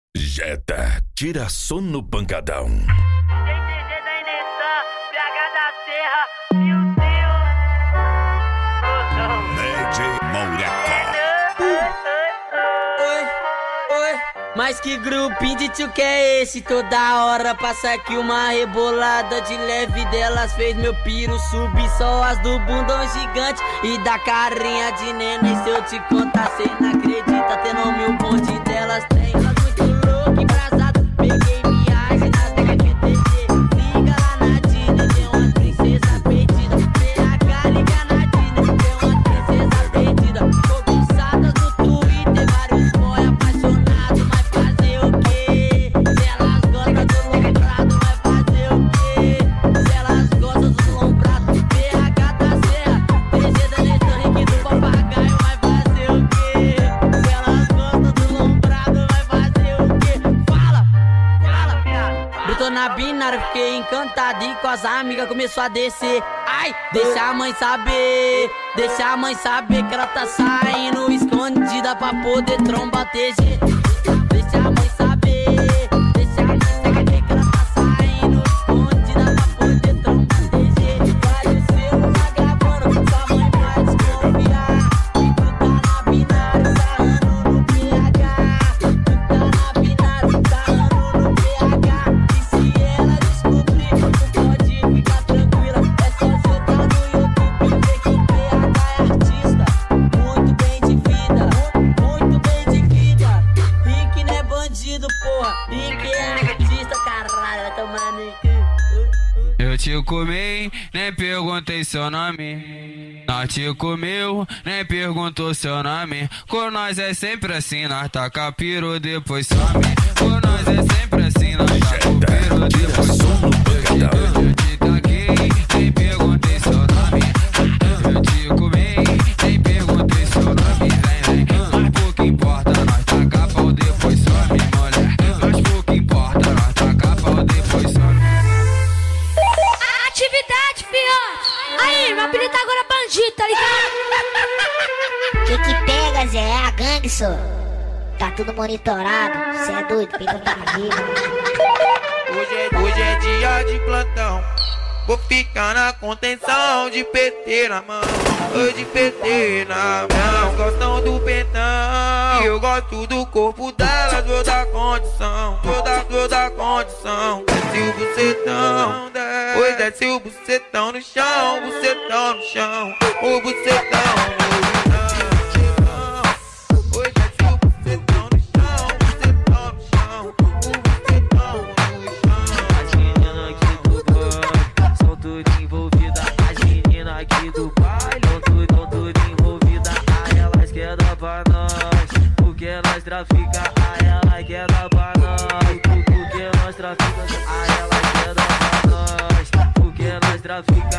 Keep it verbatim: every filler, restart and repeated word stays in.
Jetta, tira sono pancadão. D T G da Inessan, P H da Serra e o seu D J Mouraca. Oi, oi, mas que grupinho de tio que é esse? Toda hora passa aqui uma rebolada de leve delas fez meu piro subir. Só as do bundão gigante e da carinha de neném. Se eu te contar, cê não acredita, até nome o bonde delas tem. Elas muito louca, embrasada, peguei viagem na D T G. Liga lá na Disney, tem uma princesa perdida. P H liga na Disney, tem uma princesa perdida. Cobiçadas no Twitter, vários boy apaixonados. Mas fazer o quê? Se elas gostam do lombrado, vai fazer o quê? Se elas gostam do lombrado, P H da Serra, D G da Inessan, Rick do Papagaio, vai fazer o quê? Se elas gostam do lombrado, vai fazer o quê? Fala, fala. Botou na binária, fiquei encantado e com as amigas começou a descer. Ai, deixa a mãe saber, deixa a mãe saber que ela tá saindo escondida pra poder trombar T G. Deixa a mãe saber, deixa a mãe saber que ela tá saindo escondida pra poder trombar T G. Vai o celular gravando, sua mãe vai desconfiar. E tu tá na binária, sarrando no P H. Tu tá na binária, sarrando no P H. E se ela descobrir, tu pode ficar tranquila. É só jogar no YouTube e ver que o P H é artista. Muito bem de vida, muito bem de vida. Rick não é bandido, porra. Rick é artista, caralho. Vai tomar no cu. Eu te comi, nem perguntei seu nome. Nós te comeu, nem perguntou seu nome. Com nós é sempre assim, nós taca piro, depois some. Com nós é sempre assim, nós taca piro, depois some. Eu te taquei, nem perguntei seu nome. Eu te comi, nem perguntei seu nome. Vem, vem, mas pouco importa, nós taca pau, depois some, mulher. Mas pouco importa, nós taca pau, depois some. Atividade, fiote! Aí, meu apelido agora é bandido, tá ligado? Que que pega, Zé? É a gangue, só. Tá tudo monitorado. Cê é doido, peita tá vivo. Hoje é, hoje é dia de plantão. Vou ficar na contenção de P T na mão. Oi, de P T na mão. Gostam do pentão. Eu gosto do corpo delas. Vou dar condição. Vou dar, vou dar condição. Desce o bucetão. Oi, desce o bucetão no chão. Bucetão no chão. O bucetão no chão. Oi, desce o bucetão no chão. Bucetão no chão. O bucetão no chão. As meninas aqui do baile são tudo envolvidas. As meninas aqui do baile são tudo, são tudo envolvidas. A elas quer dar pra nós, porque nós trafica. A elas quer dar pra nós, porque nós trafica. A elas quer dar pra nós, porque nós trafica.